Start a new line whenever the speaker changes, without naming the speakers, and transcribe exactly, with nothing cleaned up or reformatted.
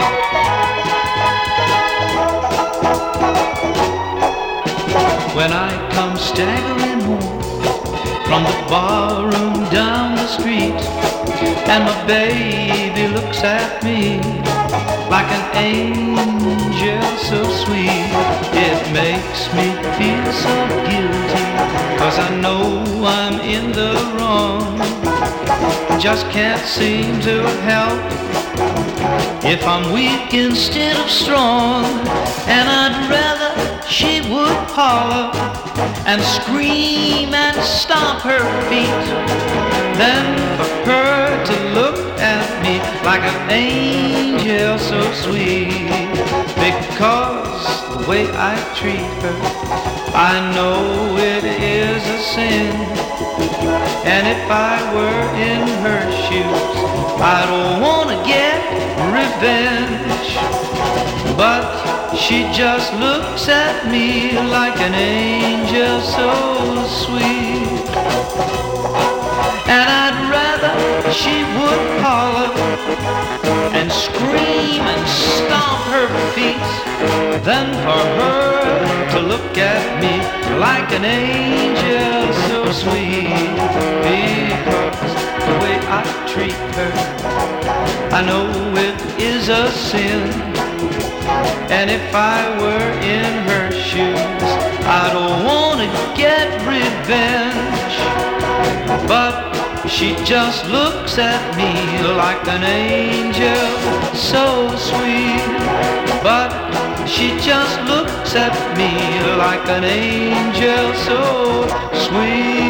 When I come staggering home from the barroom down the street, and my baby looks at me like an angel so sweet, it makes me feel so guilty, 'cause I know I'm in the wrong. Just can't seem to help if I'm weak instead of strong. And I'd rather she would holler and scream and stomp her feet than for her to look at me like an angel so sweet. Because the way I treat her, I know it is a sin. And if I were in her shoes, I don't want to get revenge. But she just looks at me like an angel so sweet. And I'd rather she would holler and scream and stomp her feet than for her to look at me like an angel so sweet. Because the way I treat her, I know it is a sin. And if I were in her shoes, I don't want to get revenge. But she just looks at me like an angel so sweet. But she just looks at me like an angel so sweet.